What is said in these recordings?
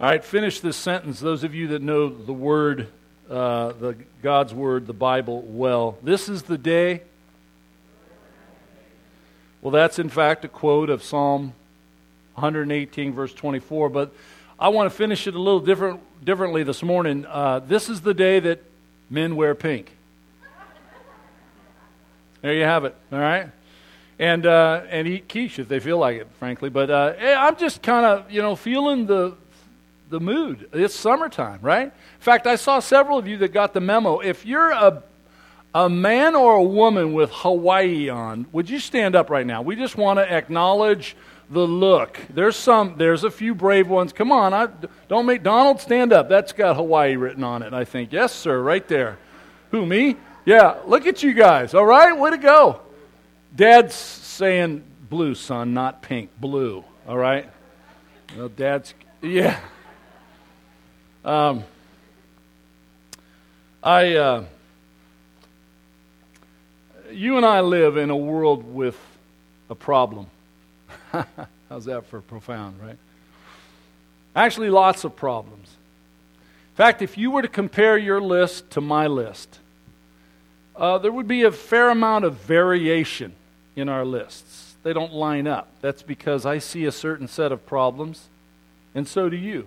All right, finish this sentence. Those of you that know the Word, God's Word, the Bible, well. This is the day. Well, that's in fact a quote of Psalm 118, verse 24. But I want to finish it a little differently this morning. This is the day that men wear pink. There you have it. All right. And eat quiche if they feel like it, frankly. But I'm just kind of, feeling the mood. It's summertime, right? In fact, I saw several of you that got the memo. If you're a man or a woman with Hawaii on, would you stand up right now? We just want to acknowledge the look. There's a few brave ones. Come on, don't make Donald stand up. That's got Hawaii written on it, I think. Yes, sir, right there. Who, me? Yeah, look at you guys. All right, way to go. Dad's saying blue, son, not pink. Blue. All right. Well, Dad's, yeah. You and I live in a world with a problem. How's that for profound, right? Actually, lots of problems. In fact, if you were to compare your list to my list, there would be a fair amount of variation in our lists. They don't line up. That's because I see a certain set of problems, and so do you.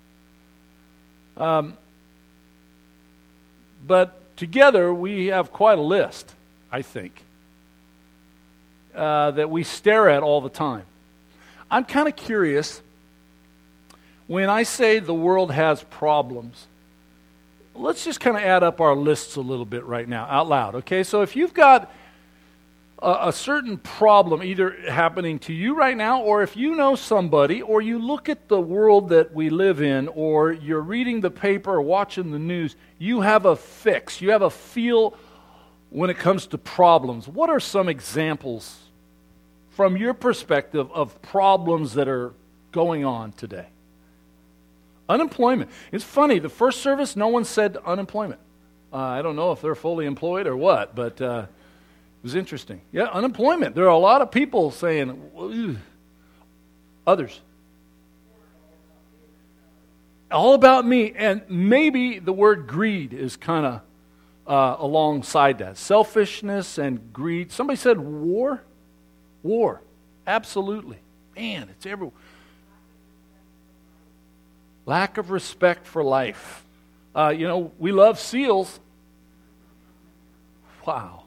But together we have quite a list, I think, that we stare at all the time. I'm kind of curious, when I say the world has problems, let's just kind of add up our lists a little bit right now, out loud, okay? So if you've got a certain problem either happening to you right now, or if you know somebody, or you look at the world that we live in, or you're reading the paper or watching the news, you have a fix, you have a feel when it comes to problems. What are some examples from your perspective of problems that are going on today? Unemployment. It's funny, the first service, no one said unemployment. I don't know if they're fully employed or what, but it was interesting. Yeah, unemployment. There are a lot of people saying, ugh. Others. All about me. And maybe the word greed is kind of alongside that. Selfishness and greed. Somebody said war. War. Absolutely. Man, it's everywhere. Lack of respect for life. We love seals. Wow.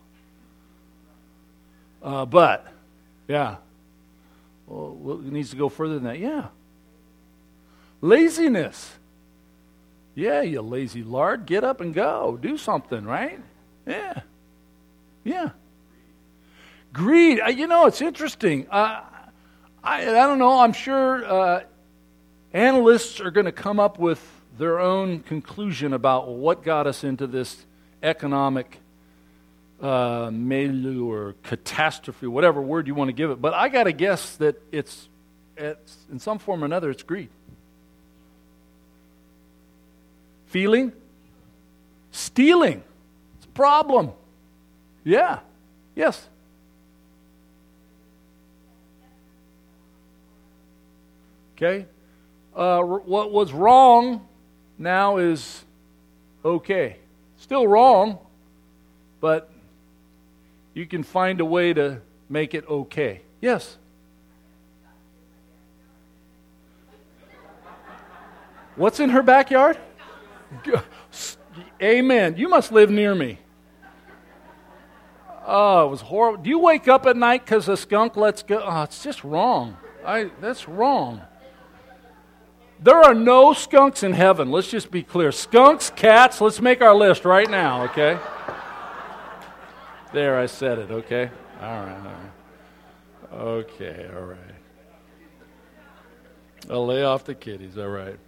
But, yeah. Well, it needs to go further than that. Yeah. Laziness. Yeah, you lazy lard. Get up and go. Do something, right? Yeah. Yeah. Greed. It's interesting. I don't know. I'm sure analysts are going to come up with their own conclusion about what got us into this economic milieu or catastrophe, whatever word you want to give it. But I got to guess that it's in some form or another, it's greed. Feeling? Stealing. It's a problem. Yeah. Yes. Okay. What was wrong now is okay. Still wrong, but you can find a way to make it okay. Yes? What's in her backyard? Amen. You must live near me. Oh, it was horrible. Do you wake up at night because a skunk lets go? Oh, it's just wrong. That's wrong. There are no skunks in heaven. Let's just be clear. Skunks, cats, let's make our list right now, okay? There, I said it, okay? All right. Okay, all right. I'll lay off the kitties, all right.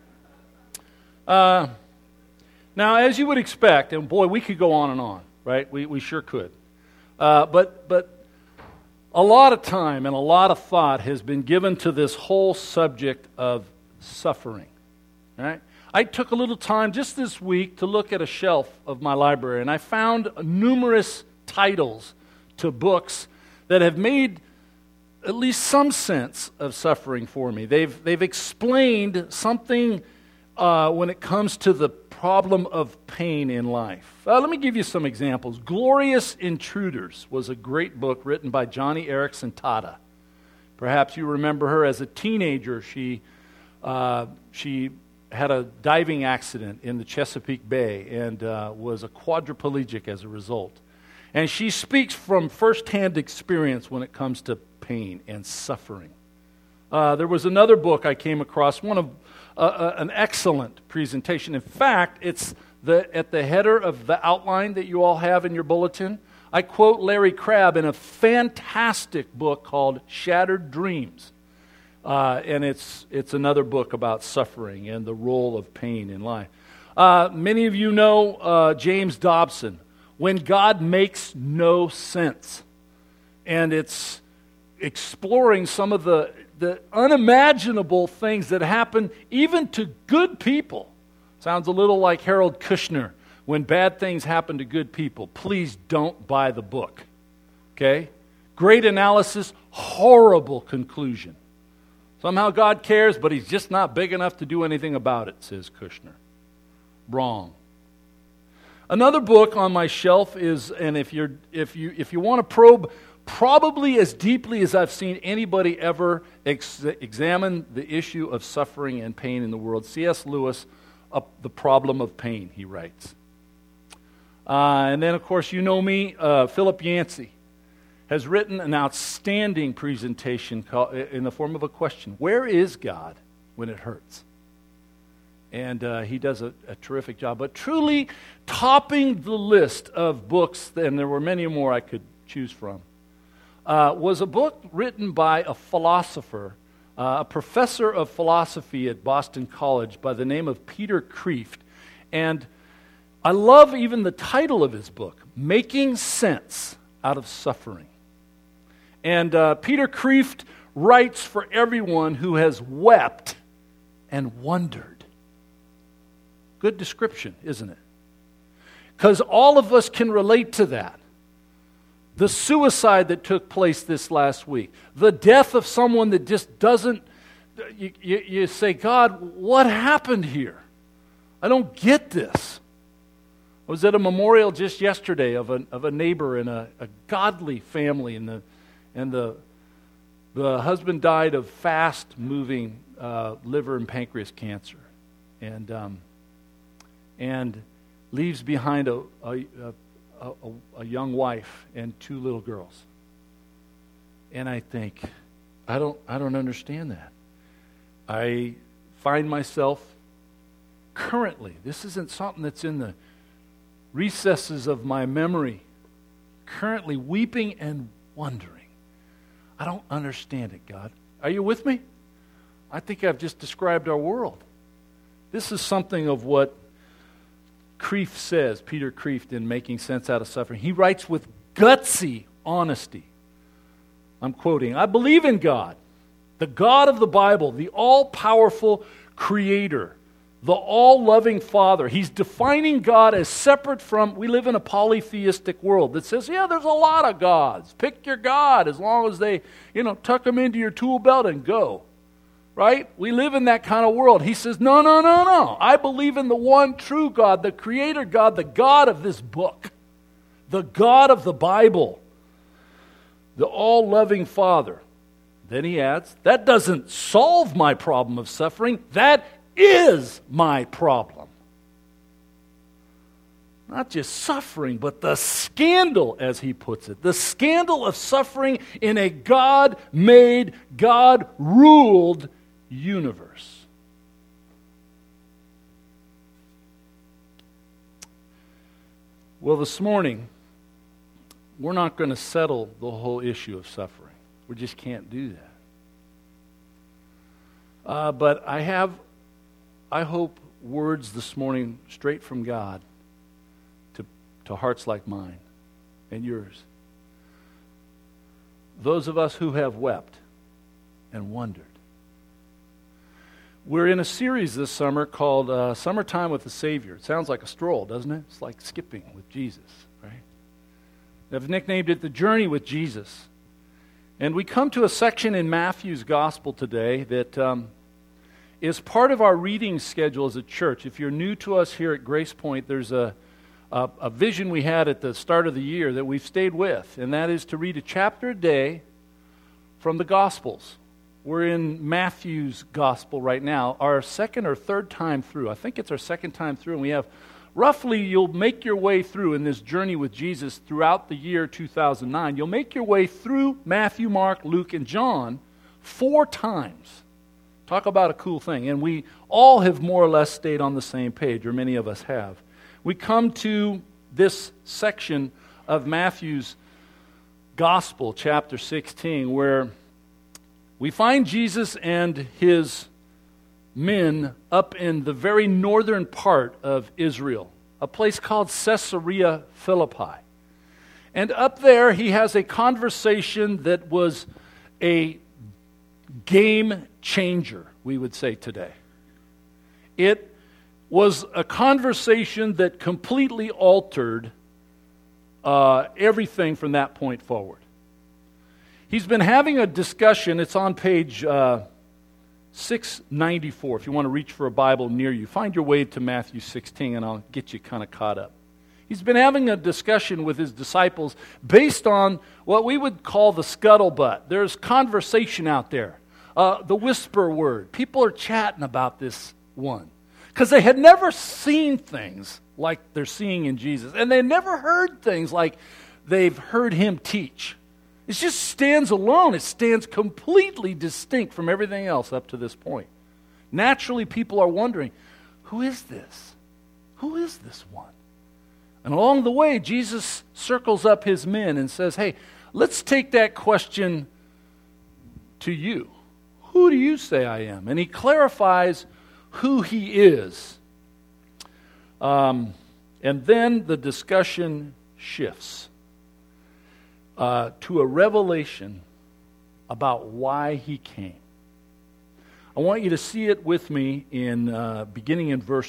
Now, as you would expect, and boy, we could go on and on, right? We sure could. But a lot of time and a lot of thought has been given to this whole subject of suffering, right? I took a little time just this week to look at a shelf of my library, and I found numerous titles to books that have made at least some sense of suffering for me. They've explained something when it comes to the problem of pain in life. Let me give you some examples. Glorious Intruders was a great book written by Johnny Erickson Tada. Perhaps you remember her as a teenager. She had a diving accident in the Chesapeake Bay and was a quadriplegic as a result. And she speaks from firsthand experience when it comes to pain and suffering. There was another book I came across, an excellent presentation. In fact, it's at the header of the outline that you all have in your bulletin. I quote Larry Crabb in a fantastic book called Shattered Dreams. And it's another book about suffering and the role of pain in life. Many of you know James Dobson, When God Makes No Sense. And it's exploring some of the unimaginable things that happen even to good people. Sounds a little like Harold Kushner. When bad things happen to good people, please don't buy the book. Okay? Great analysis, horrible conclusion. Somehow God cares, but He's just not big enough to do anything about it, says Kushner. Wrong. Another book on my shelf is, and if you want to probe probably as deeply as I've seen anybody ever examine the issue of suffering and pain in the world, C.S. Lewis, The Problem of Pain, he writes. And then, of course, you know me, Philip Yancey has written an outstanding presentation in the form of a question. Where is God when it hurts? And he does a terrific job. But truly topping the list of books, and there were many more I could choose from, was a book written by a philosopher, a professor of philosophy at Boston College by the name of Peter Kreeft. And I love even the title of his book, Making Sense Out of Suffering. And Peter Kreeft writes for everyone who has wept and wondered. Good description, isn't it? Because all of us can relate to that. The suicide that took place this last week, the death of someone that just doesn't, you say, God, what happened here? I don't get this. I was at a memorial just yesterday of a neighbor in a godly family, and the husband died of fast-moving liver and pancreas cancer, and leaves behind a young wife and 2 little girls. And I think, I don't understand that. I find myself currently, this isn't something that's in the recesses of my memory, currently weeping and wondering. I don't understand it, God. Are you with me? I think I've just described our world. This is something of what Kreeft says, Peter Kreeft, in Making Sense Out of Suffering. He writes with gutsy honesty. I'm quoting, I believe in God, the God of the Bible, the all-powerful Creator, the all-loving Father. He's defining God as separate from, we live in a polytheistic world that says, yeah, there's a lot of gods. Pick your God as long as they, tuck them into your tool belt and go. Right? We live in that kind of world. He says, no. I believe in the one true God, the Creator God, the God of this book, the God of the Bible, the all-loving Father. Then he adds, that doesn't solve my problem of suffering. That is my problem. Not just suffering, but the scandal, as he puts it. The scandal of suffering in a God-made, God-ruled universe. Well, this morning, we're not going to settle the whole issue of suffering. We just can't do that. But I hope, words this morning straight from God to hearts like mine and yours. Those of us who have wept and wondered. We're in a series this summer called Summertime with the Savior. It sounds like a stroll, doesn't it? It's like skipping with Jesus, right? I've nicknamed it The Journey with Jesus. And we come to a section in Matthew's Gospel today that is part of our reading schedule as a church. If you're new to us here at Grace Point, there's a vision we had at the start of the year that we've stayed with, and that is to read a chapter a day from the Gospels. We're in Matthew's Gospel right now, our second or third time through. I think it's our second time through, and we have roughly, you'll make your way through in this journey with Jesus throughout the year 2009. You'll make your way through Matthew, Mark, Luke, and John 4 times. Talk about a cool thing. And we all have more or less stayed on the same page, or many of us have. We come to this section of Matthew's Gospel, chapter 16, where we find Jesus and his men up in the very northern part of Israel, a place called Caesarea Philippi. And up there, he has a conversation that was a game changer, we would say today. It was a conversation that completely altered everything from that point forward. He's been having a discussion. It's on page 694. If you want to reach for a Bible near you, find your way to Matthew 16 and I'll get you kind of caught up. He's been having a discussion with his disciples based on what we would call the scuttlebutt. There's conversation out there, the whisper word. People are chatting about this one because they had never seen things like they're seeing in Jesus, and they never heard things like they've heard him teach. It just stands alone. It stands completely distinct from everything else up to this point. Naturally, people are wondering, who is this? Who is this one? And along the way, Jesus circles up his men and says, hey, let's take that question to you. Who do you say I am? And he clarifies who he is. And then the discussion shifts to a revelation about why he came. I want you to see it with me in beginning in verse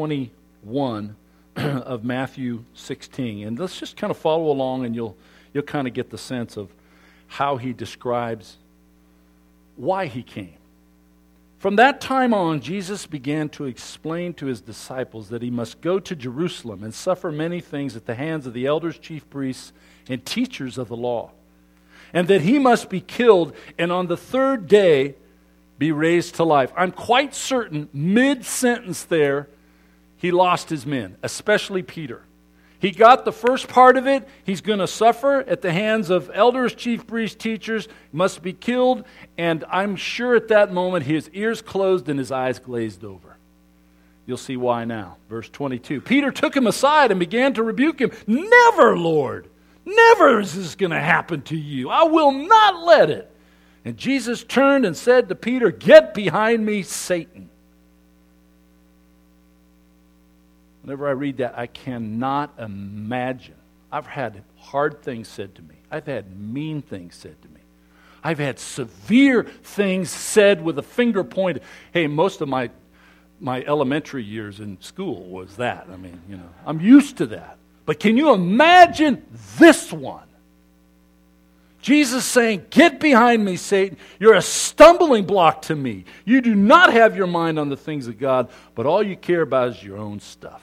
21 of Matthew 16. And let's just kind of follow along and you'll kind of get the sense of how he describes why he came. From that time on, Jesus began to explain to his disciples that he must go to Jerusalem and suffer many things at the hands of the elders, chief priests, and teachers of the law, and that he must be killed and on the third day be raised to life. I'm quite certain mid-sentence there, he lost his men, especially Peter. He got the first part of it. He's going to suffer at the hands of elders, chief priests, teachers, must be killed. And I'm sure at that moment his ears closed and his eyes glazed over. You'll see why now. Verse 22. Peter took him aside and began to rebuke him. Never, Lord. Never is this going to happen to you. I will not let it. And Jesus turned and said to Peter, get behind me, Satan. Whenever I read that, I cannot imagine. I've had hard things said to me. I've had mean things said to me. I've had severe things said with a finger pointed. Hey, most of my elementary years in school was that. I mean, I'm used to that. But can you imagine this one? Jesus saying, get behind me, Satan. You're a stumbling block to me. You do not have your mind on the things of God, but all you care about is your own stuff.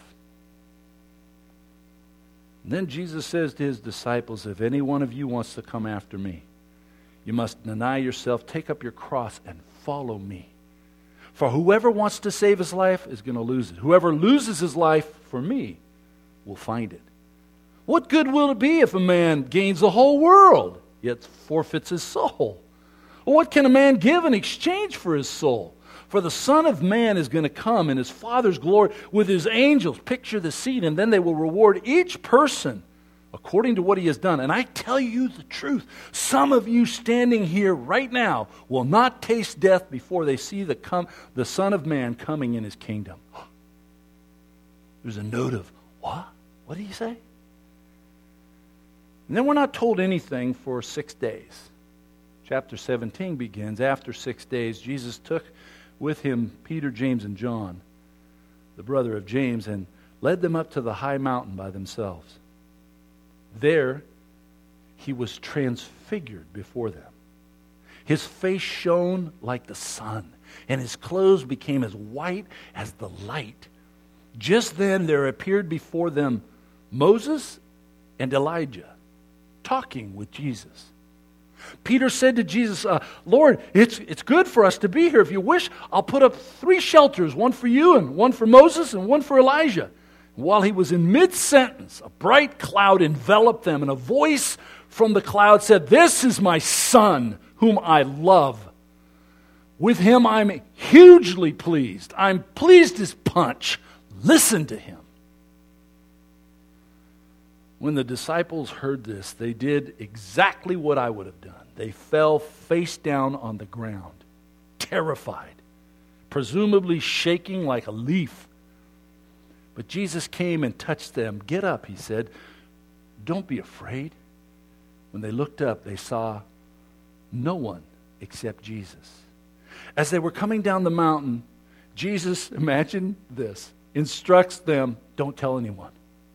And then Jesus says to his disciples, if any one of you wants to come after me, you must deny yourself, take up your cross, and follow me. For whoever wants to save his life is going to lose it. Whoever loses his life for me will find it. What good will it be if a man gains the whole world, yet forfeits his soul? Or what can a man give in exchange for his soul? For the Son of Man is going to come in his Father's glory with his angels. Picture the scene, and then they will reward each person according to what he has done. And I tell you the truth, some of you standing here right now will not taste death before they see the Son of Man coming in his kingdom. There's a note of, what? What did he say? And then we're not told anything for 6 days. Chapter 17 begins. After 6 days, Jesus took with him Peter, James, and John, the brother of James, and led them up to the high mountain by themselves. There he was transfigured before them. His face shone like the sun, and his clothes became as white as the light. Just then there appeared before them Moses and Elijah, talking with Jesus. Peter said to Jesus, Lord, it's good for us to be here. If you wish, I'll put up 3 shelters, one for you and one for Moses and one for Elijah. While he was in mid-sentence, a bright cloud enveloped them, and a voice from the cloud said, "This is my son, whom I love. With him I'm hugely pleased. I'm pleased as punch. Listen to him." When the disciples heard this, they did exactly what I would have done. They fell face down on the ground, terrified, presumably shaking like a leaf. But Jesus came and touched them. "Get up," he said. "Don't be afraid." When they looked up, they saw no one except Jesus. As they were coming down the mountain, Jesus, imagine this, instructs them, "Don't tell anyone."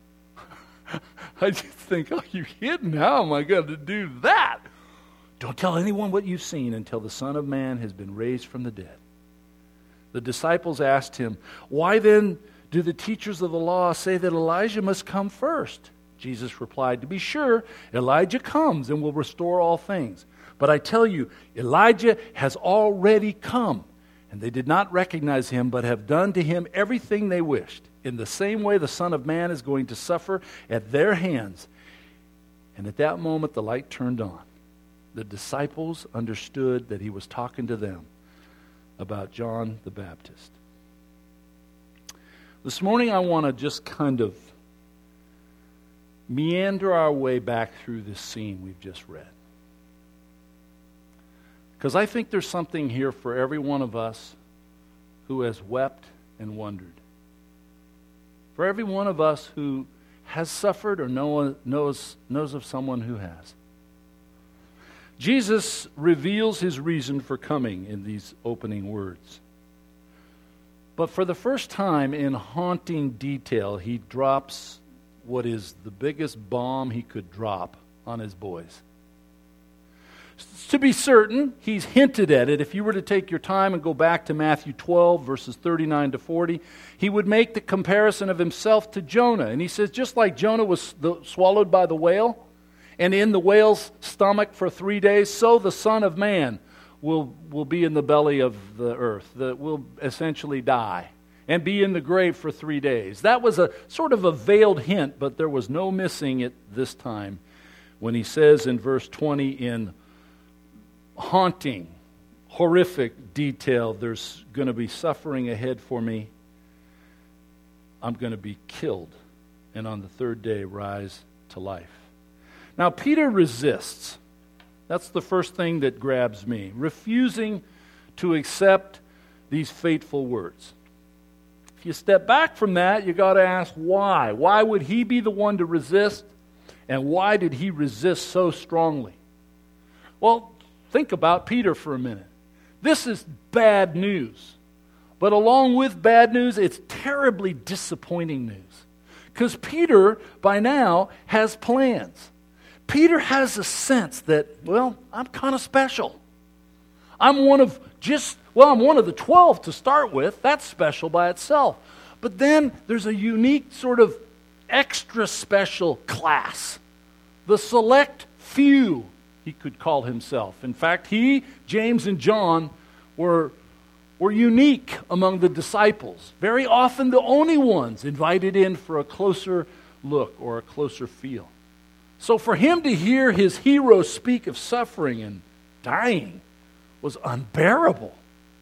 I just think, are you kidding? How am I going to do that? "Don't tell anyone what you've seen until the Son of Man has been raised from the dead." The disciples asked him, "Why then do the teachers of the law say that Elijah must come first?" Jesus replied, "To be sure, Elijah comes and will restore all things. But I tell you, Elijah has already come, and they did not recognize him, but have done to him everything they wished. In the same way, the Son of Man is going to suffer at their hands." And at that moment, the light turned on. The disciples understood that he was talking to them about John the Baptist. This morning, I want to just kind of meander our way back through this scene we've just read. Because I think there's something here for every one of us who has wept and wondered. For every one of us who has suffered or knows of someone who has. Jesus reveals his reason for coming in these opening words. But for the first time in haunting detail, he drops what is the biggest bomb he could drop on his boys. To be certain, he's hinted at it. If you were to take your time and go back to Matthew 12, verses 39 to 40, he would make the comparison of himself to Jonah. And he says, just like Jonah was swallowed by the whale, and in the whale's stomach for 3 days, so the Son of Man will be in the belly of the earth, that will essentially die, and be in the grave for 3 days. That was a sort of a veiled hint, but there was no missing it this time when he says in verse 20 in haunting, horrific detail, there's going to be suffering ahead for me. I'm going to be killed, and on the 3rd day rise to life. Now, Peter resists. That's the first thing that grabs me, refusing to accept these fateful words. If you step back from that, you got to ask why. Why would he be the one to resist, and why did he resist so strongly? Well, think about Peter for a minute. This is bad news. But along with bad news, it's terribly disappointing news. Because Peter, by now, has plans. Peter has a sense that, well, I'm kind of special. I'm one of the 12 to start with. That's special by itself. But then there's a unique sort of extra special class. The select few, he could call himself. In fact, he, James, and John were unique among the disciples. Very often the only ones invited in for a closer look or a closer feel. So for him to hear his hero speak of suffering and dying was unbearable.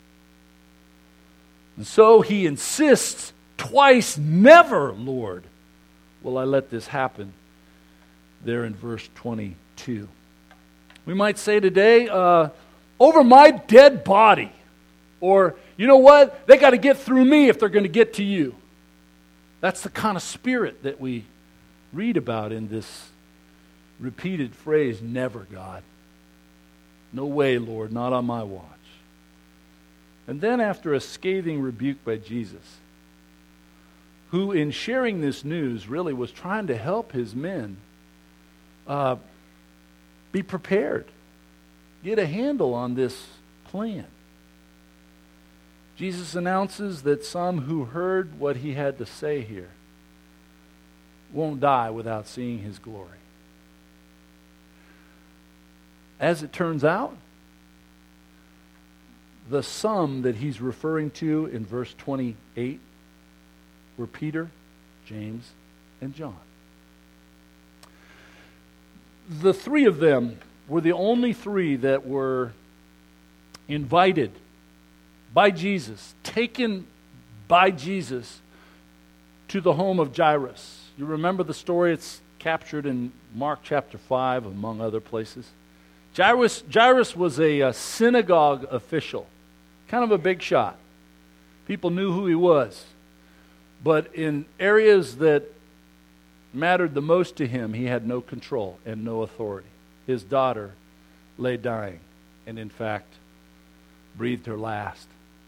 And so he insists twice, "Never, Lord, will I let this happen," there in verse 22. We might say today, "Over my dead body," or, "You know what? They got to get through me if they're going to get to you." That's the kind of spirit that we read about in this repeated phrase, "Never, God. No way, Lord, not on my watch." And then after a scathing rebuke by Jesus, who in sharing this news really was trying to help his men be prepared. get a handle on this plan. Jesus announces that some who heard what he had to say here won't die without seeing his glory. As it turns out, the some that he's referring to in verse 28 were Peter, James, and John. The three of them were the only three that were invited by Jesus, taken by Jesus to the home of Jairus. You remember the story? It's captured in Mark chapter 5, among other places. Jairus was a synagogue official, kind of a big shot. People knew who he was. But in areas that mattered the most to him, he had no control and no authority. His daughter lay dying and, in fact, breathed her last.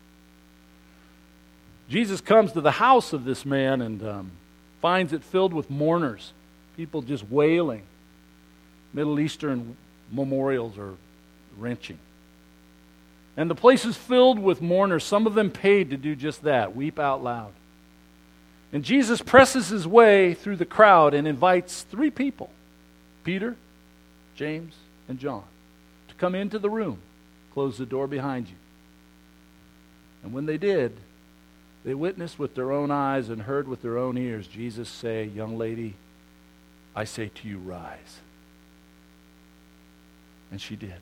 Jesus comes to the house of this man and finds it filled with mourners, people just wailing. Middle Eastern memorials are wrenching. And the place is filled with mourners, some of them paid to do just that, weep out loud. And Jesus presses his way through the crowd and invites three people, Peter, James, and John, to come into the room, close the door behind you. And when they did, they witnessed with their own eyes and heard with their own ears Jesus say, "Young lady, I say to you, rise." And she did.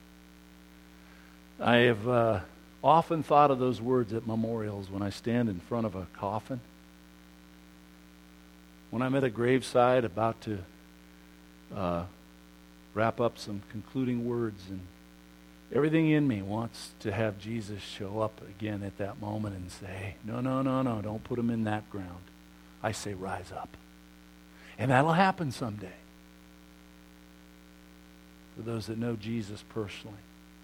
I have often thought of those words at memorials when I stand in front of a coffin. When I'm at a graveside about to wrap up some concluding words, and everything in me wants to have Jesus show up again at that moment and say, no, don't put him in that ground. I say, rise up. And that'll happen someday for those that know Jesus personally.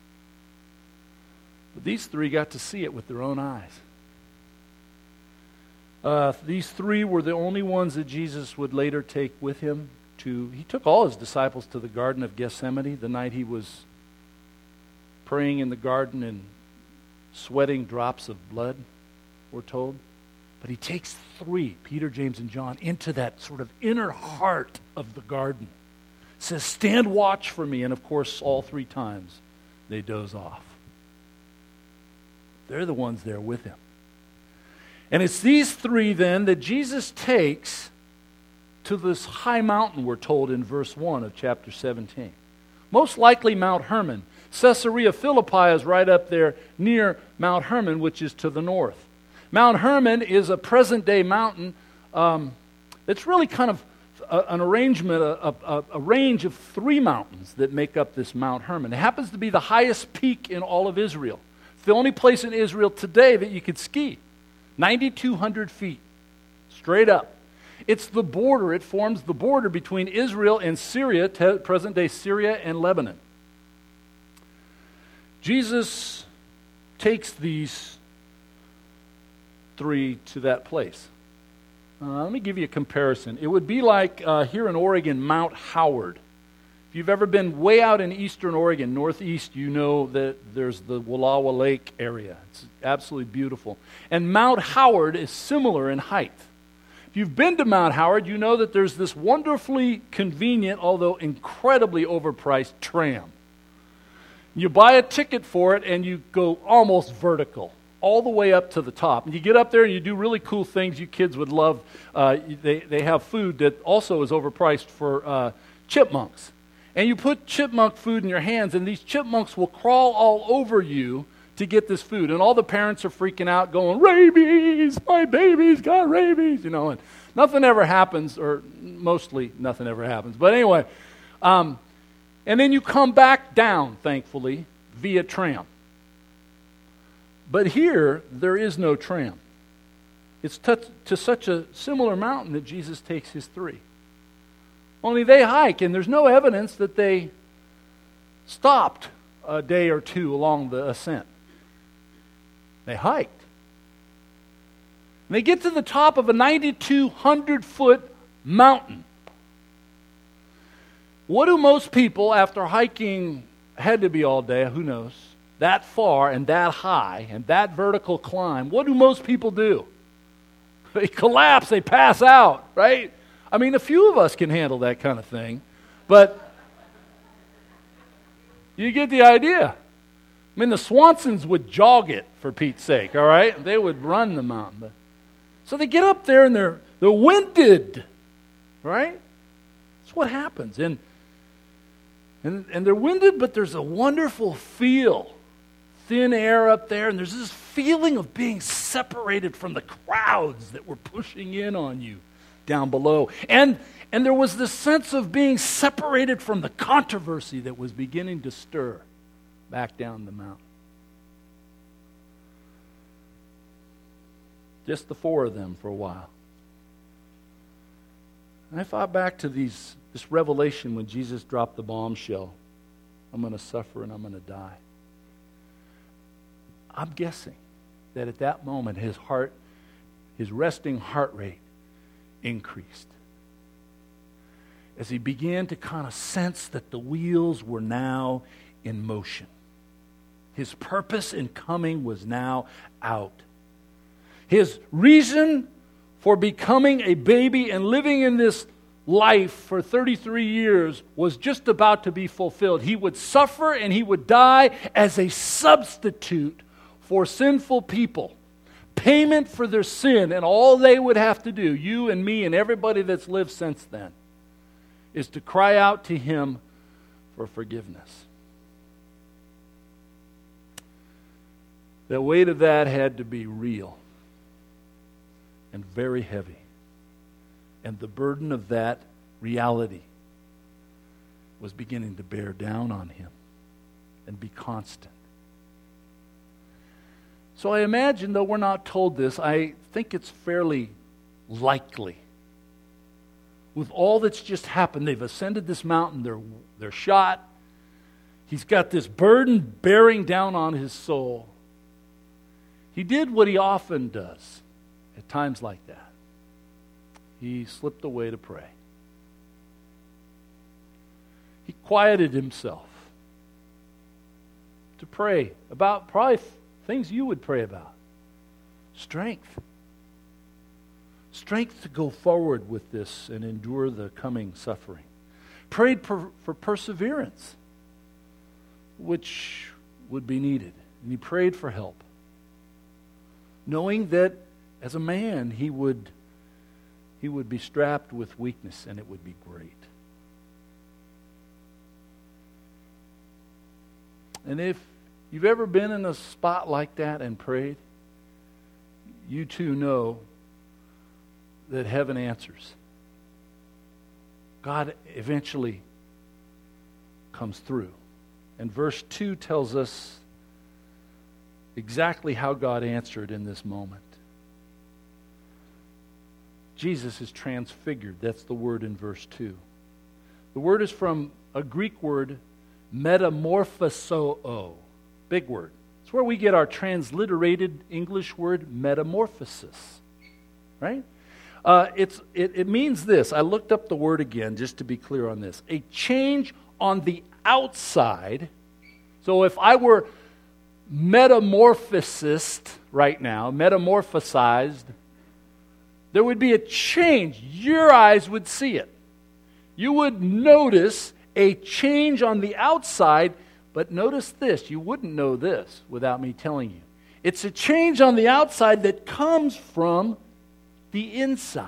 But these three got to see it with their own eyes. These three were the only ones that Jesus would later take with him to. He took all his disciples to the Garden of Gethsemane the night he was praying in the garden and sweating drops of blood, we're told. But he takes three, Peter, James, and John, into that sort of inner heart of the garden. Says, "Stand watch for me." And of course, all three times they doze off. They're the ones there with him. And it's these three then that Jesus takes to this high mountain, we're told in verse 1 of chapter 17. Most likely Mount Hermon. Caesarea Philippi is right up there near Mount Hermon, which is to the north. Mount Hermon is a present-day mountain. It's really kind of an arrangement, a range of three mountains that make up this Mount Hermon. It happens to be the highest peak in all of Israel. It's the only place in Israel today that you could ski. 9,200 feet, straight up. It's the border, it forms the border between Israel and Syria, present-day Syria and Lebanon. Jesus takes these three to that place. Let me give you a comparison. It would be like here in Oregon, Mount Howard. If you've ever been way out in eastern Oregon, northeast, you know that there's the Wallowa Lake area. It's absolutely beautiful. And Mount Howard is similar in height. If you've been to Mount Howard, you know that there's this wonderfully convenient, although incredibly overpriced tram. You buy a ticket for it and you go almost vertical, all the way up to the top. And you get up there and you do really cool things you kids would love. They have food that also is overpriced for chipmunks. And you put chipmunk food in your hands, and these chipmunks will crawl all over you to get this food. And all the parents are freaking out, going, "Rabies! My baby's got rabies!" And nothing ever happens, or mostly nothing ever happens. But anyway, and then you come back down, thankfully, via tram. But here, there is no tram. It's to such a similar mountain that Jesus takes his three. Only they hike, and there's no evidence that they stopped a day or two along the ascent. They hiked. And they get to the top of a 9,200-foot mountain. What do most people, after hiking Had to be all day, who knows? That far and that high and that vertical climb. What do most people do? They collapse, they pass out, right? I mean, a few of us can handle that kind of thing, but you get the idea. I mean, the Swansons would jog it, for Pete's sake, all right? They would run the mountain. So they get up there and they're winded, right? That's what happens. And they're winded, but there's a wonderful feel. Thin air up there, and there's this feeling of being separated from the crowds that were pushing in on you down below. And there was this sense of being separated from the controversy that was beginning to stir back down the mountain. Just the four of them for a while. And I thought back to this revelation when Jesus dropped the bombshell. I'm going to suffer and I'm going to die. I'm guessing that at that moment his resting heart rate increased. As he began to kind of sense that the wheels were now in motion. His purpose in coming was now out. His reason for becoming a baby and living in this life for 33 years was just about to be fulfilled. He would suffer and he would die as a substitute for sinful people. Payment for their sin, and all they would have to do, you and me and everybody that's lived since then, is to cry out to him for forgiveness. The weight of that had to be real and very heavy. And the burden of that reality was beginning to bear down on him and be constant. So I imagine, though we're not told this, I think it's fairly likely. With all that's just happened, they've ascended this mountain, they're shot. He's got this burden bearing down on his soul. He did what he often does at times like that. He slipped away to pray. He quieted himself to pray about probably things you would pray about. Strength. Strength to go forward with this and endure the coming suffering. Prayed for perseverance, which would be needed. And he prayed for help, knowing that as a man he would be strapped with weakness and it would be great. And if you've ever been in a spot like that and prayed, you too know that heaven answers. God eventually comes through. And verse 2 tells us exactly how God answered in this moment. Jesus is transfigured. That's the word in verse 2. The word is from a Greek word, metamorphoso. Big word. It's where we get our transliterated English word metamorphosis. Right? It means this. I looked up the word again just to be clear on this. A change on the outside. So if I were metamorphosized right now, metamorphosized, there would be a change. Your eyes would see it. You would notice a change on the outside, but notice this. You wouldn't know this without me telling you. It's a change on the outside that comes from the inside.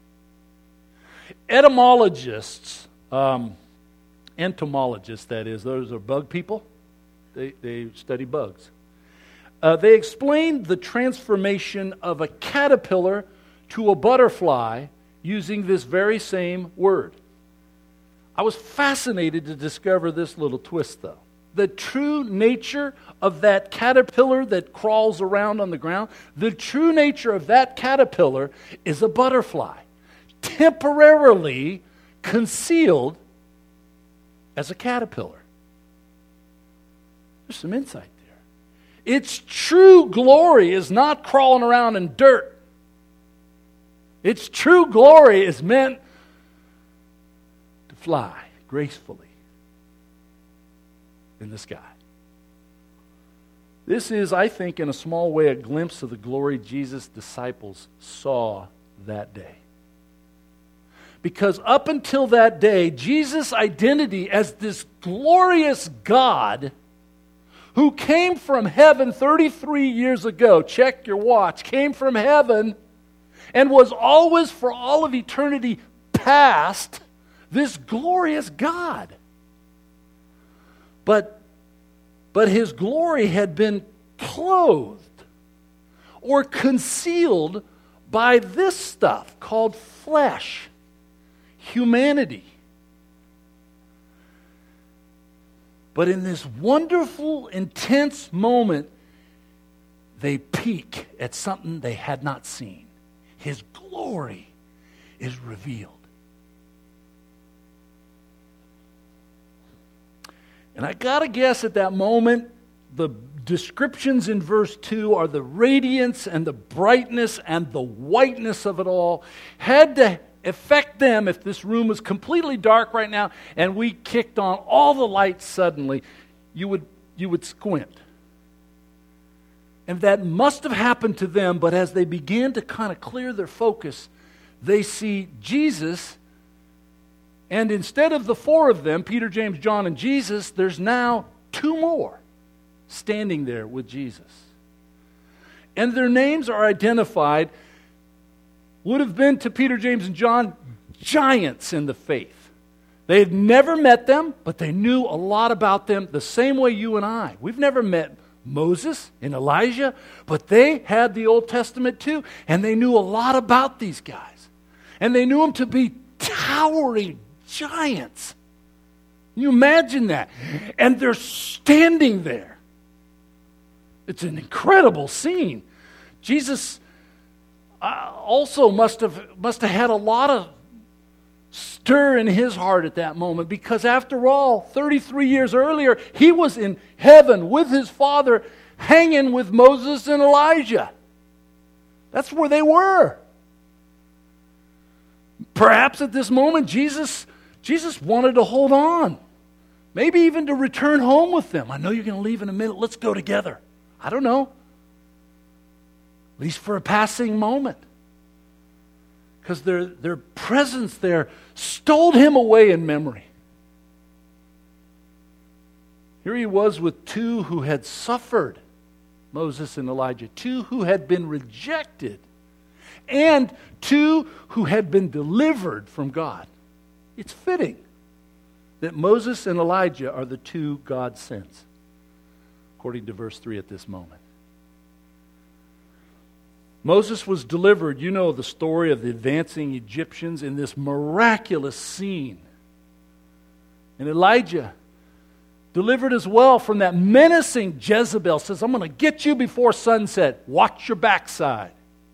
Etymologists, entomologists that is, those are bug people. They study bugs. They explained the transformation of a caterpillar to a butterfly using this very same word. I was fascinated to discover this little twist, though. The true nature of that caterpillar that crawls around on the ground, the true nature of that caterpillar is a butterfly, temporarily concealed as a caterpillar. There's some insight there. Its true glory is not crawling around in dirt. Its true glory is meant to fly gracefully. in the sky. This is, I think, in a small way, a glimpse of the glory Jesus' disciples saw that day. Because up until that day, Jesus' identity as this glorious God who came from heaven 33 years ago, check your watch, came from heaven and was always for all of eternity past this glorious God. But his glory had been clothed or concealed by this stuff called flesh, humanity. But in this wonderful, intense moment, they peek at something they had not seen. His glory is revealed. And I got to guess at that moment, the descriptions in verse 2 are the radiance and the brightness and the whiteness of it all had to affect them. If this room was completely dark right now and we kicked on all the lights suddenly, you would squint. And that must have happened to them, but as they began to kind of clear their focus, they see Jesus, and instead of the four of them, Peter, James, John, and Jesus, there's now two more standing there with Jesus. And their names are identified, would have been to Peter, James, and John, giants in the faith. They had never met them, but they knew a lot about them the same way you and I. We've never met Moses and Elijah, but they had the Old Testament too, and they knew a lot about these guys. And they knew them to be towering giants. Can you imagine that? And they're standing there. It's an incredible scene. Jesus also must have had a lot of stir in his heart at that moment, because after all, 33 years earlier, he was in heaven with his Father, hanging with Moses and Elijah. That's where they were. Perhaps at this moment, Jesus wanted to hold on. Maybe even to return home with them. I know you're going to leave in a minute. Let's go together. I don't know. At least for a passing moment. Because their presence there stole him away in memory. Here he was with two who had suffered, Moses and Elijah. Two who had been rejected. And two who had been delivered from God. It's fitting that Moses and Elijah are the two God sends, according to verse 3 at this moment. Moses was delivered, you know the story of the advancing Egyptians in this miraculous scene. And Elijah, delivered as well from that menacing Jezebel, says, I'm going to get you before sunset. Watch your backside.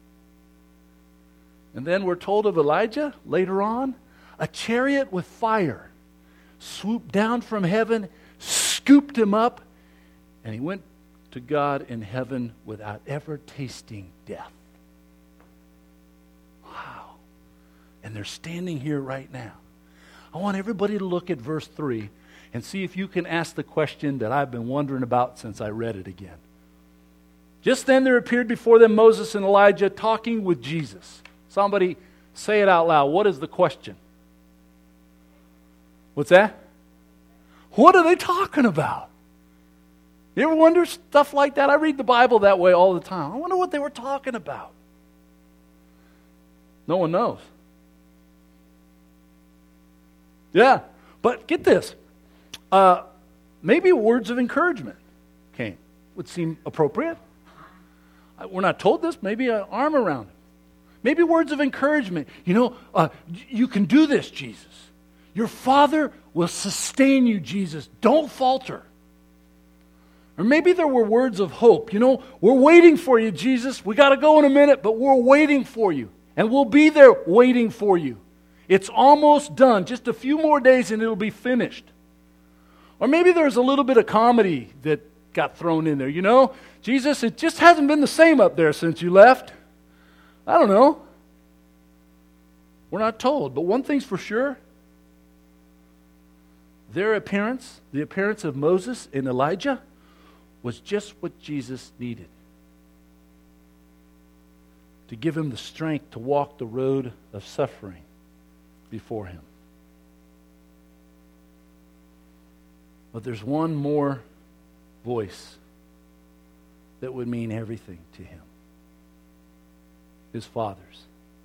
And then we're told of Elijah later on, a chariot with fire swooped down from heaven, scooped him up, and he went to God in heaven without ever tasting death. Wow. And they're standing here right now. I want everybody to look at verse 3 and see if you can ask the question that I've been wondering about since I read it again. Just then there appeared before them Moses and Elijah talking with Jesus. Somebody say it out loud. What is the question? What's that? What are they talking about? You ever wonder stuff like that? I read the Bible that way all the time. I wonder what they were talking about. No one knows. Yeah, but get this. Maybe words of encouragement came. Would seem appropriate. We're not told this. Maybe an arm around him. Maybe words of encouragement. You can do this, Jesus. Your Father will sustain you, Jesus. Don't falter. Or maybe there were words of hope. We're waiting for you, Jesus. We got to go in a minute, but we're waiting for you. And we'll be there waiting for you. It's almost done. Just a few more days and it'll be finished. Or maybe there's a little bit of comedy that got thrown in there. Jesus, it just hasn't been the same up there since you left. I don't know. We're not told. But one thing's for sure. Their appearance, the appearance of Moses and Elijah, was just what Jesus needed to give him the strength to walk the road of suffering before him. But there's one more voice that would mean everything to him. His Father's.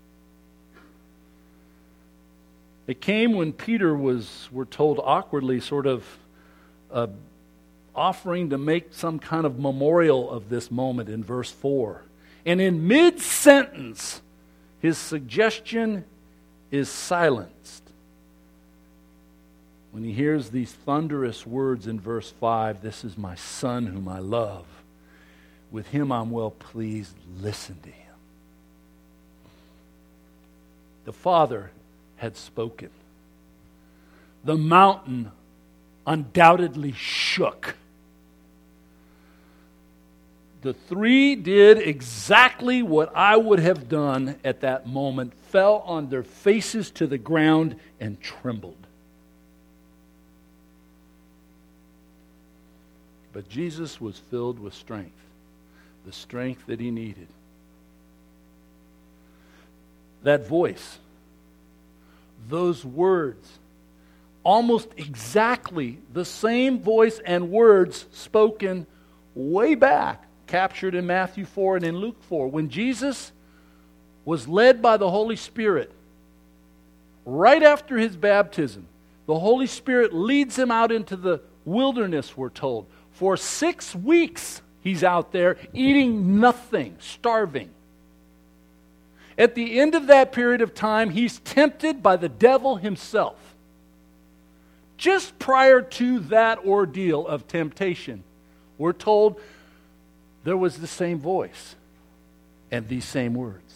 It came when Peter was, we're told awkwardly, sort of offering to make some kind of memorial of this moment in verse 4. And in mid-sentence, his suggestion is silenced. When he hears these thunderous words in verse 5, "This is my Son whom I love. With him I'm well pleased. Listen to him." The Father had spoken. The mountain undoubtedly shook. The three did exactly what I would have done at that moment, fell on their faces to the ground and trembled. But Jesus was filled with strength, the strength that he needed. That voice, those words, almost exactly the same voice and words spoken way back, captured in Matthew 4 and in Luke 4, when Jesus was led by the Holy Spirit right after his baptism. The Holy Spirit leads him out into the wilderness, we're told. For 6 weeks he's out there eating nothing, starving. At the end of that period of time, he's tempted by the devil himself. Just prior to that ordeal of temptation, we're told there was the same voice and these same words.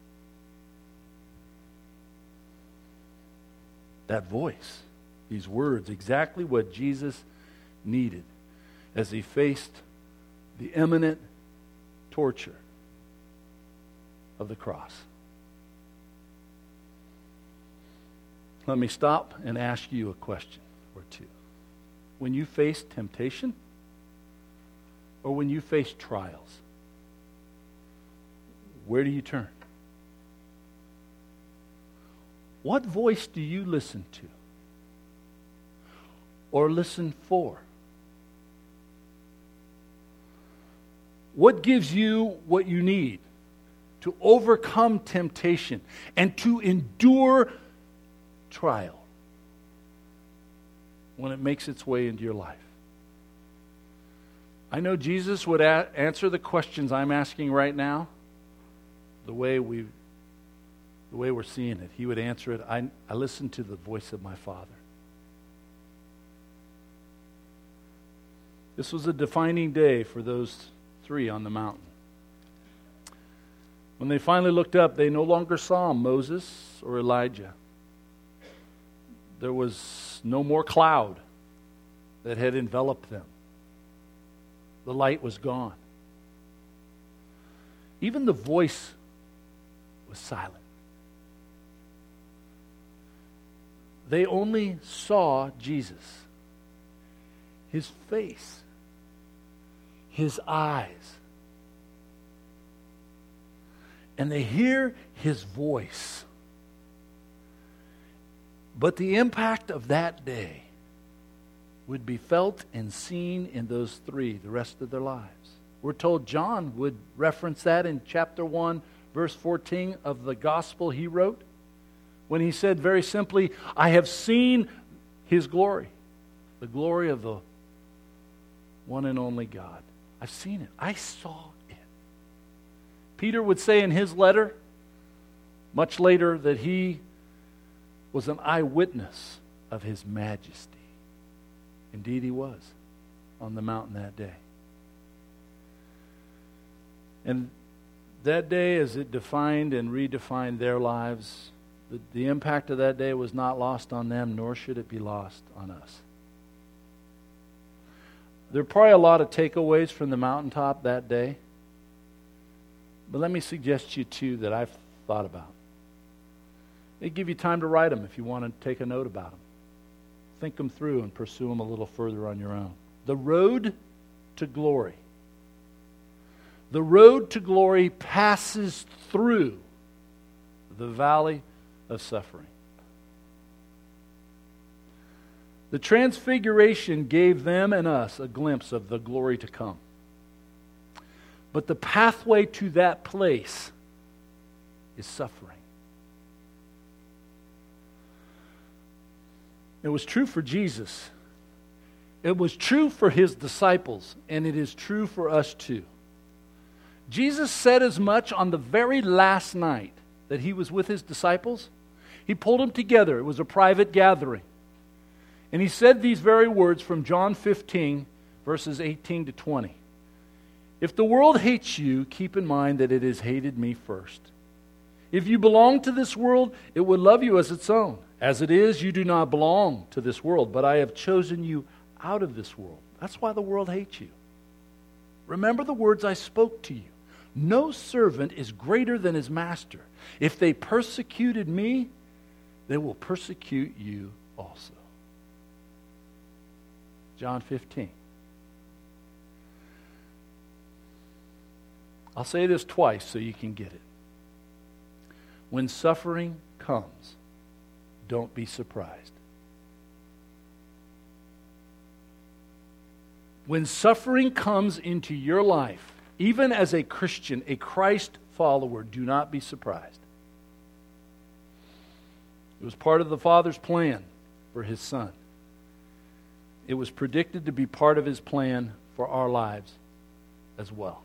That voice, these words, exactly what Jesus needed as he faced the imminent torture of the cross. Let me stop and ask you a question or two. When you face temptation, or when you face trials, where do you turn? What voice do you listen to? Or listen for? What gives you what you need to overcome temptation and to endure trial when it makes its way into your life? I know Jesus would answer the questions I'm asking right now the way we're seeing it. He would answer it, I listen to the voice of my Father. This was a defining day for those three on the mountain. When they finally looked up, they no longer saw Moses or Elijah. There was no more cloud that had enveloped them. The light was gone. Even the voice was silent. They only saw Jesus, his face, his eyes. And they hear his voice. But the impact of that day would be felt and seen in those three the rest of their lives. We're told John would reference that in chapter 1, verse 14 of the gospel he wrote, when he said very simply, I have seen his glory, the glory of the one and only God. I've seen it. I saw it. Peter would say in his letter, much later, that he was an eyewitness of his majesty. Indeed, he was on the mountain that day. And that day, as it defined and redefined their lives, the impact of that day was not lost on them, nor should it be lost on us. There are probably a lot of takeaways from the mountaintop that day, but let me suggest to you two that I've thought about. They give you time to write them if you want to take a note about them. think them through and pursue them a little further on your own. The road to glory. The road to glory passes through the valley of suffering. The transfiguration gave them and us a glimpse of the glory to come. But the pathway to that place is suffering. It was true for Jesus. It was true for his disciples, and it is true for us too. Jesus said as much on the very last night that he was with his disciples. He pulled them together. It was a private gathering. And he said these very words from John 15, verses 18 to 20. If the world hates you, keep in mind that it has hated me first. If you belong to this world, it would love you as its own. As it is, you do not belong to this world, but I have chosen you out of this world. That's why the world hates you. Remember the words I spoke to you. No servant is greater than his master. If they persecuted me, they will persecute you also. John 15. I'll say this twice so you can get it. When suffering comes, don't be surprised. When suffering comes into your life, even as a Christian, a Christ follower, do not be surprised. It was part of the Father's plan for his Son. It was predicted to be part of his plan for our lives as well.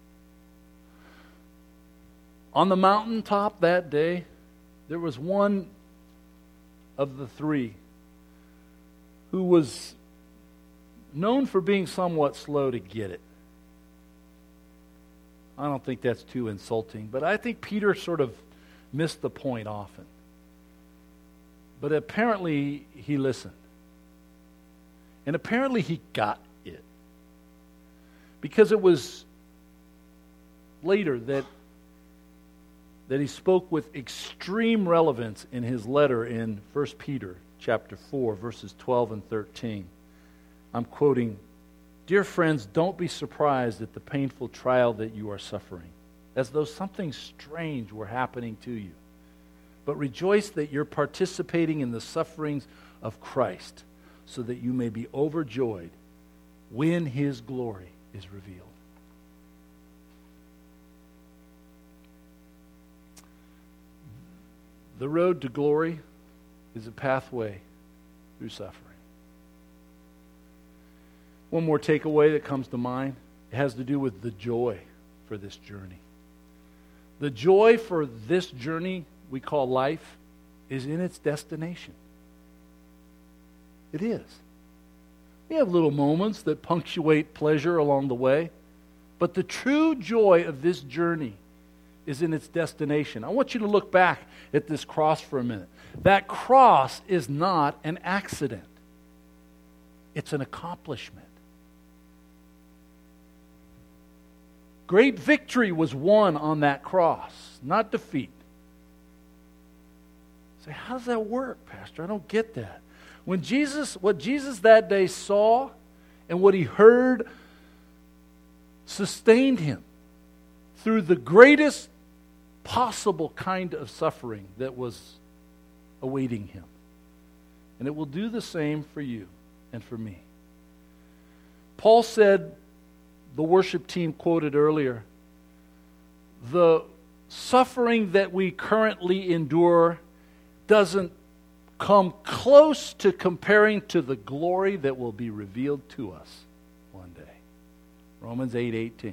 On the mountaintop that day, there was one of the three who was known for being somewhat slow to get it. I don't think that's too insulting, but I think Peter sort of missed the point often. But apparently he listened. And apparently he got it. Because it was later that he spoke with extreme relevance in his letter in 1 Peter chapter 4, verses 12 and 13. I'm quoting, "Dear friends, don't be surprised at the painful trial that you are suffering, as though something strange were happening to you. But rejoice that you're participating in the sufferings of Christ, so that you may be overjoyed when his glory is revealed." The road to glory is a pathway through suffering. One more takeaway that comes to mind. It has to do with the joy for this journey. The joy for this journey we call life is in its destination. It is. We have little moments that punctuate pleasure along the way, but the true joy of this journey is in its destination. I want you to look back at this cross for a minute. That cross is not an accident. It's an accomplishment. Great victory was won on that cross, not defeat. Say, how does that work, Pastor? I don't get that. What Jesus that day saw and what he heard sustained him through the greatest possible kind of suffering that was awaiting him. And it will do the same for you and for me. Paul said, the worship team quoted earlier, the suffering that we currently endure doesn't come close to comparing to the glory that will be revealed to us one day. Romans 8:18.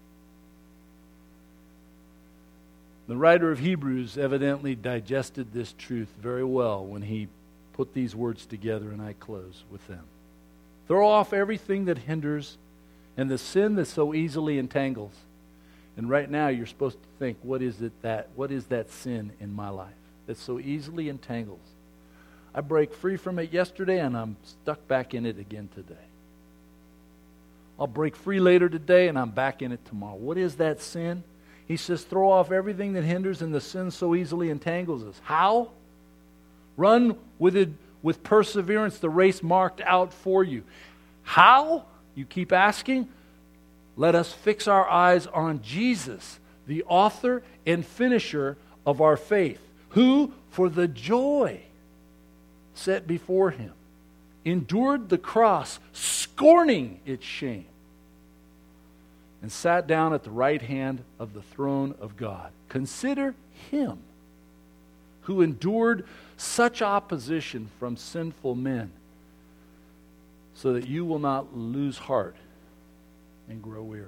The writer of Hebrews evidently digested this truth very well when he put these words together, and I close with them. Throw off everything that hinders and the sin that so easily entangles. And right now you're supposed to think, what is that sin in my life that so easily entangles? I break free from it yesterday and I'm stuck back in it again today. I'll break free later today and I'm back in it tomorrow. What is that sin? He says, throw off everything that hinders and the sin so easily entangles us. How? Run with with perseverance the race marked out for you. How? You keep asking? Let us fix our eyes on Jesus, the author and finisher of our faith, who, for the joy set before him, endured the cross, scorning its shame, and sat down at the right hand of the throne of God. Consider him who endured such opposition from sinful men, so that you will not lose heart and grow weary.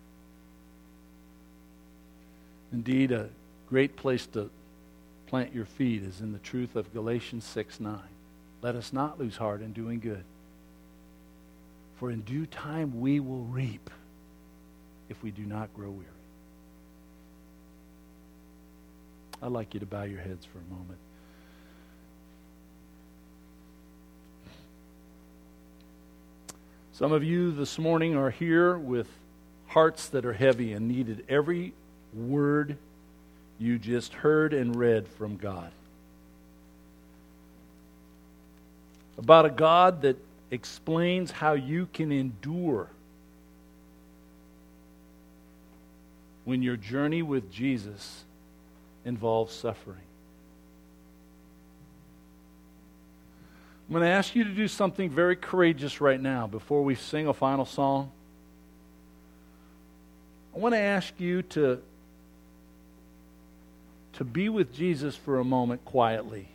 Indeed, a great place to plant your feet is in the truth of Galatians 6:9. Let us not lose heart in doing good, for in due time we will reap if we do not grow weary. I'd like you to bow your heads for a moment. Some of you this morning are here with hearts that are heavy and needed every word you just heard and read from God. About a God that explains how you can endure when your journey with Jesus involves suffering. I'm going to ask you to do something very courageous right now before we sing a final song. I want to ask you to be with Jesus for a moment quietly.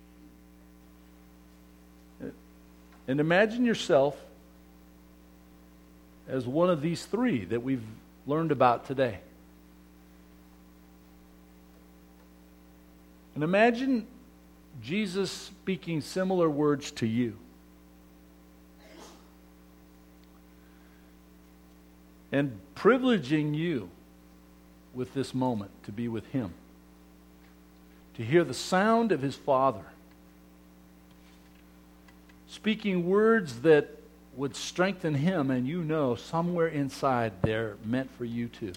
And imagine yourself as one of these three that we've learned about today. And imagine Jesus speaking similar words to you. And privileging you with this moment to be with Him. To hear the sound of His Father. Speaking words that would strengthen Him, and you know somewhere inside they're meant for you too.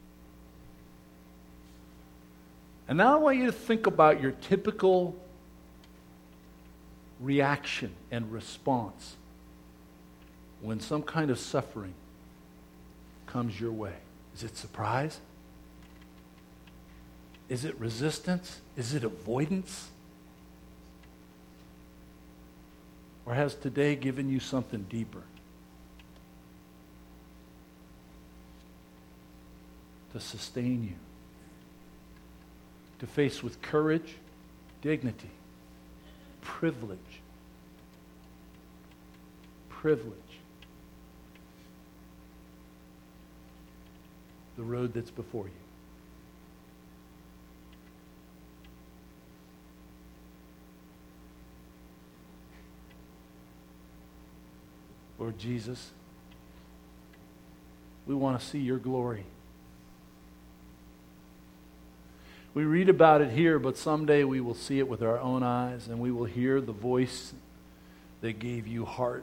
And now I want you to think about your typical reaction and response when some kind of suffering comes your way. Is it surprise? Is it resistance? Is it avoidance? Or has today given you something deeper? To sustain you. To face with courage, dignity, privilege. The road that's before you. Lord Jesus, we want to see your glory. We read about it here, but someday we will see it with our own eyes, and we will hear the voice that gave you heart.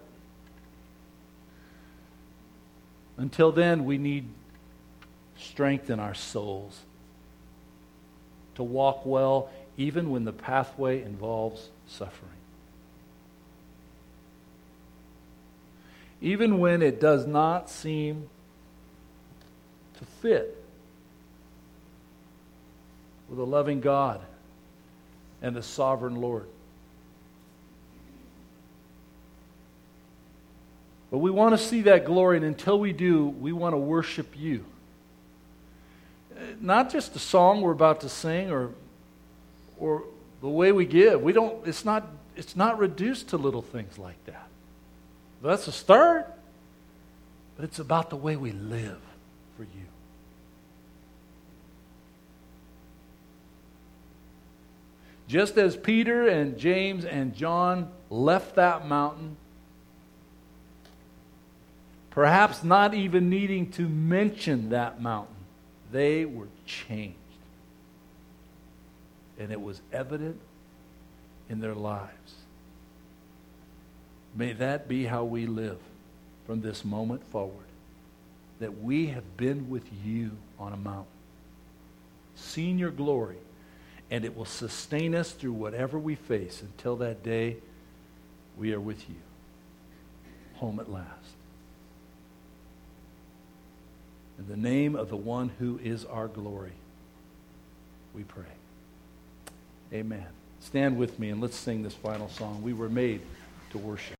Until then, we need strength in our souls to walk well, even when the pathway involves suffering. Even when it does not seem to fit with a loving God and a sovereign Lord. But we want to see that glory, and until we do, we want to worship you. Not just the song we're about to sing or the way we give. It's not reduced to little things like that. That's a start, but it's about the way we live for you. Just as Peter and James and John left that mountain, perhaps not even needing to mention that mountain, they were changed. And it was evident in their lives. May that be how we live from this moment forward. That we have been with you on a mountain, seen your glory, and it will sustain us through whatever we face until that day We are with you. Home at last. In the name of the one who is our glory, we pray. Amen. Stand with me and let's sing this final song. We were made to worship.